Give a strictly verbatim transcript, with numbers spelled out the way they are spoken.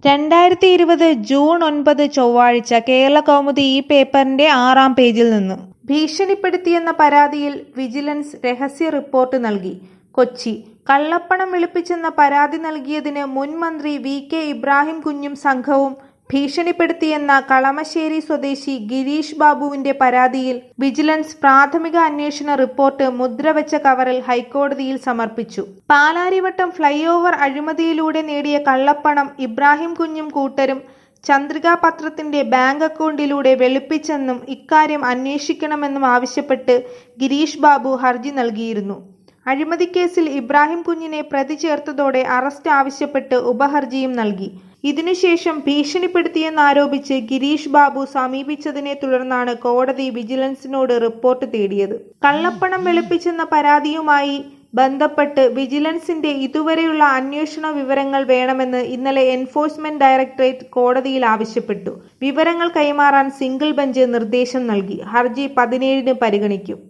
രണ്ടായിരത്തി ഇരുപത് ജൂൺ ഒൻപത് ചൊവ്വാഴ്ച കേരളകൗമുദി ഈ പേപ്പറിന്റെ ആറാം പേജിൽ നിന്ന് ഭീഷണിപ്പെടുത്തിയെന്ന പരാതിയിൽ വിജിലൻസ് രഹസ്യ റിപ്പോർട്ട് നൽകി. കൊച്ചി കള്ളപ്പണം വെളുപ്പിച്ചെന്ന പരാതി നൽകിയതിന് മുൻ മന്ത്രി വി കെ ഇബ്രാഹിം കുഞ്ഞും സംഘവും ഭീഷണിപ്പെടുത്തിയെന്ന കളമശ്ശേരി സ്വദേശി ഗിരീഷ് ബാബുവിന്റെ പരാതിയിൽ വിജിലൻസ് പ്രാഥമിക അന്വേഷണ റിപ്പോർട്ട് മുദ്രവെച്ച കവറിൽ ഹൈക്കോടതിയിൽ സമർപ്പിച്ചു. പാലാരിവട്ടം ഫ്ലൈ ഓവർ അഴിമതിയിലൂടെ നേടിയ കള്ളപ്പണം ഇബ്രാഹിം കുഞ്ഞും കൂട്ടരും ചന്ദ്രിക പത്രത്തിന്റെ ബാങ്ക് അക്കൗണ്ടിലൂടെ വെളുപ്പിച്ചെന്നും ഇക്കാര്യം അന്വേഷിക്കണമെന്നും ആവശ്യപ്പെട്ട് ഗിരീഷ് ബാബു ഹർജി നൽകിയിരുന്നു. അഴിമതിക്കേസിൽ ഇബ്രാഹിം കുഞ്ഞിനെ പ്രതി ചേർത്തതോടെ അറസ്റ്റ് ആവശ്യപ്പെട്ട് ഉപഹർജിയും നൽകി. ഇതിനുശേഷം ഭീഷണിപ്പെടുത്തിയെന്നാരോപിച്ച് ഗിരീഷ് ബാബു സമീപിച്ചതിനെ തുടർന്നാണ് കോടതി വിജിലൻസിനോട് റിപ്പോർട്ട് തേടിയത്. കള്ളപ്പണം വെളുപ്പിച്ചെന്ന പരാതിയുമായി ബന്ധപ്പെട്ട് വിജിലൻസിന്റെ ഇതുവരെയുള്ള അന്വേഷണ വിവരങ്ങൾ വേണമെന്ന് ഇന്നലെ എൻഫോഴ്സ്മെന്റ് ഡയറക്ടറേറ്റ് കോടതിയിൽ ആവശ്യപ്പെട്ടു. വിവരങ്ങൾ കൈമാറാൻ സിംഗിൾ ബെഞ്ച് നിർദ്ദേശം നൽകി. ഹർജി പതിനേഴിന് പരിഗണിക്കും.